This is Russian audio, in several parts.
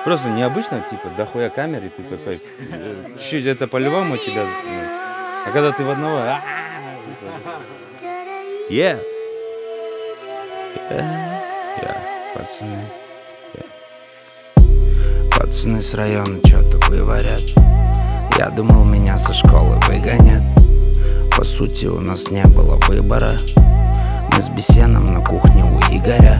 Просто необычно, типа, дохуя камер, и ты такой, чуть это по-любому тебя... А когда ты в одного... Yeah. Пацаны. Пацаны с района что-то выварят. Я думал, меня со школы выгонят. По сути, у нас не было выбора. Мы с Бесеном на кухне у Игоря.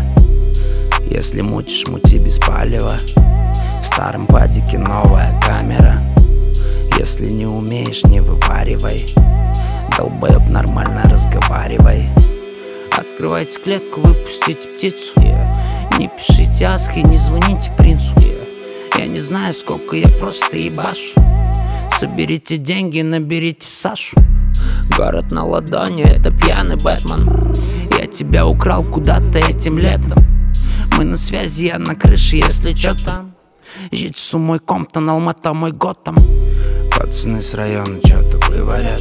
Если мутишь, мути без палева. В старом падике новая камера. Если не умеешь, не вываривай. Долбоеб, нормально разговаривай. Открывайте клетку, выпустите птицу. Не пишите асхи, не звоните принцу. Я не знаю, сколько я просто ебашу. Соберите деньги, наберите Сашу. Город на ладони, это пьяный Бэтмен. Я тебя украл куда-то этим летом. Мы на связи, я на крыше, если чё там. Жить мой Комптон, Алмата, мой Готэм. Пацаны с района что-то выварят.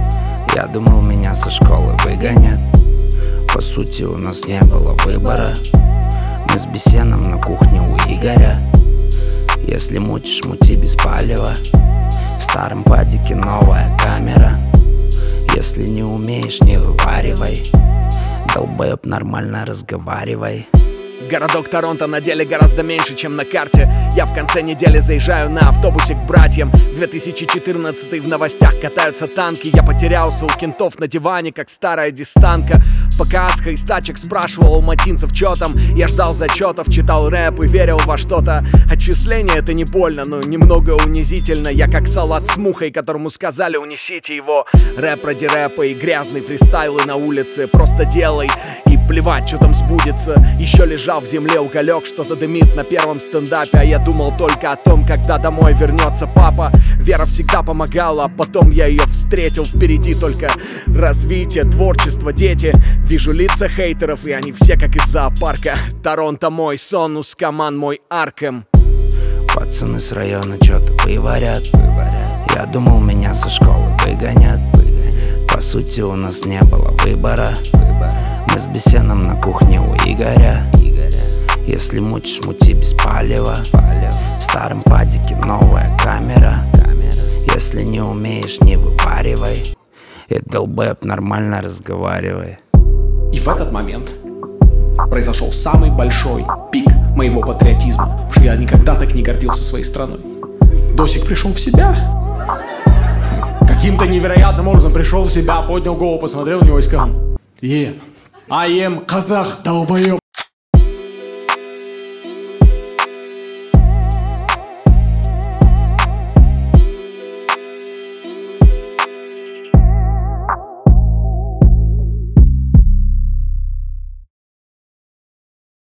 Я думал, меня со школы выгонят. По сути, у нас не было выбора. Мы с Бесеном на кухне у Игоря. Если мутишь, мути без палева. В старом падике новая камера. Если не умеешь, не вываривай. Долбоеб, нормально разговаривай. Городок Торонто на деле гораздо меньше, чем на карте. Я в конце недели заезжаю на автобусе к братьям. 2014 в новостях катаются танки. Я потерялся у кентов на диване, как старая дистанка. Пока Асха из тачек спрашивал у матинцев, чё там. Я ждал зачетов, читал рэп и верил во что-то. Отчисление это не больно, но немного унизительно. Я как салат с мухой, которому сказали унесите его. Рэп ради рэпа и грязный фристайлы на улице. Просто делай и плевать, что там сбудется. Еще лежал в земле уголек, что задымит на первом стендапе. А я думал только о том, когда домой вернется папа. Вера всегда помогала, а потом я ее встретил. Впереди только развитие, творчество, дети. Вижу лица хейтеров, и они все как из зоопарка. Торонто мой сон, Ускаман мой Аркем. Пацаны с района что-то выварят. Я думал, меня со школы выгонят. По сути, у нас не было выбора. Мы с Бесеном на кухне у Игоря. Если мутишь, мути без палева. В старом падике новая камера. Если не умеешь, не вываривай. И долбоеб, нормально разговаривай. И в этот момент произошел самый большой пик моего патриотизма. Потому что я никогда так не гордился своей страной. Досик пришел в себя. Каким-то невероятным образом пришел в себя, поднял голову, посмотрел на него и сказал: I am казах, долбоеб.